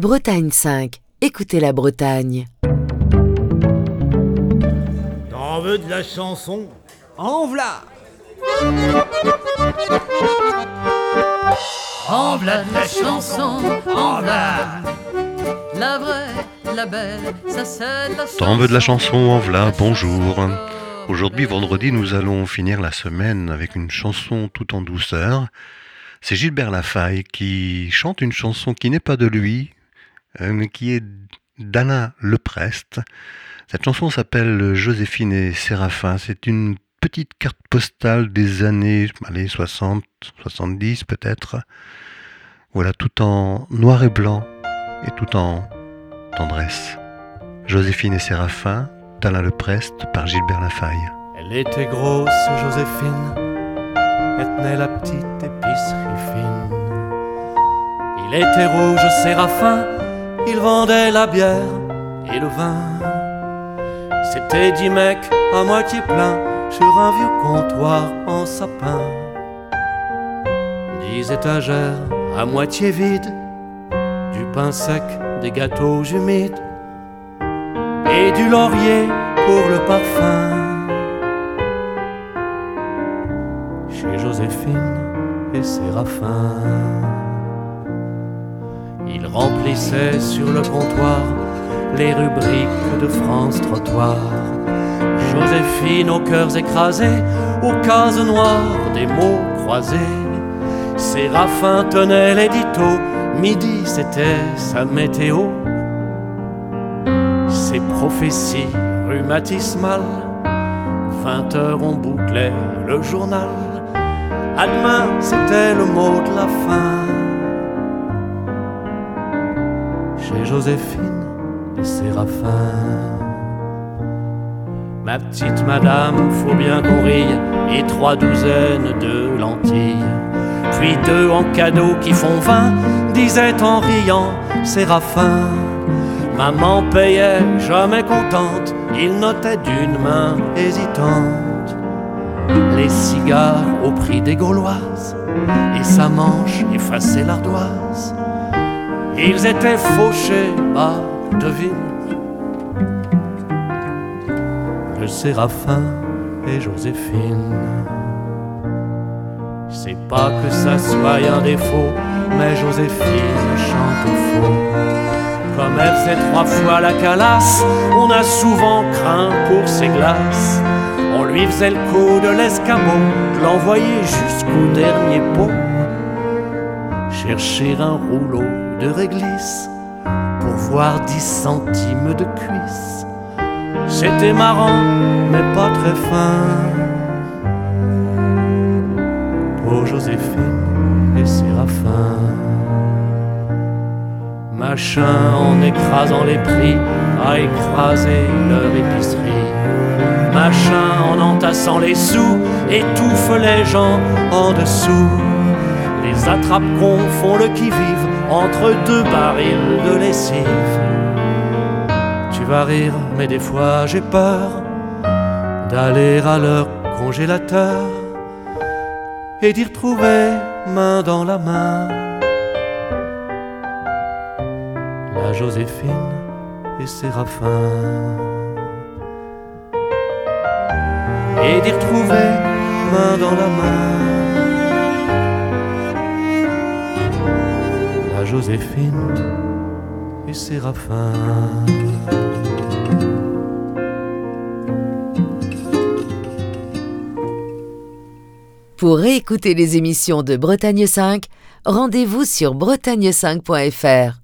Bretagne 5, écoutez la Bretagne. T'en veux de la chanson? En v'là! En v'là de la chanson, en v'là. La vraie, la belle, ça c'est la chanson. T'en veux de la chanson, en v'là, bonjour. Aujourd'hui, vendredi, nous allons finir la semaine avec une chanson tout en douceur. C'est Gilbert Lafaye qui chante une chanson qui n'est pas de lui, mais qui est d'Anna Leprest. Cette chanson s'appelle Joséphine et Séraphin. C'est une petite carte postale des années 60, 70 peut-être. Voilà, tout en noir et blanc et tout en tendresse. Joséphine et Séraphin, d'Anna Leprest par Gilbert Lafaye. Elle était grosse, Joséphine, elle tenait la petite épicerie fine. Il était rouge, Séraphin, il vendait la bière et le vin. C'était 10 mecs à moitié plein sur un vieux comptoir en sapin. 10 étagères à moitié vides, du pain sec, des gâteaux humides et du laurier pour le parfum. Chez Joséphine et Séraphin, il remplissait sur le comptoir les rubriques de France Trottoir. Joséphine aux cœurs écrasés, aux cases noires des mots croisés. Séraphin tenait l'édito, midi c'était sa météo. Ses prophéties rhumatismales, 20h on bouclait le journal. À demain c'était le mot de la fin. Chez Joséphine et Séraphin, ma petite madame, faut bien qu'on rille, et 3 douzaines de lentilles, puis 2 en cadeau qui font 20, disait en riant Séraphin. Maman payait jamais contente, il notait d'une main hésitante les cigares au prix des Gauloises, et sa manche effaçait l'ardoise. Ils étaient fauchés, bah devine, le Séraphin et Joséphine. C'est pas que ça soit un défaut, mais Joséphine chante faux. Comme elle faisait 3 fois la calasse, on a souvent craint pour ses glaces. On lui faisait le coup de l'escabeau, de l'envoyer jusqu'au dernier pot, chercher un rouleau de réglisse pour voir 10 centimes de cuisse. C'était marrant, mais pas très fin pour Joséphine et Séraphin. Machin, en écrasant les prix, a écrasé leur épicerie. Machin, en entassant les sous, étouffe les gens en dessous. Les attrape-cons font le qui-vive entre 2 barils de lessive. Tu vas rire, mais des fois j'ai peur d'aller à leur congélateur et d'y retrouver main dans la main la Joséphine et Séraphin, et d'y retrouver main dans la main la Joséphine et Séraphin. Pour réécouter les émissions de Bretagne 5, rendez-vous sur bretagne5.fr.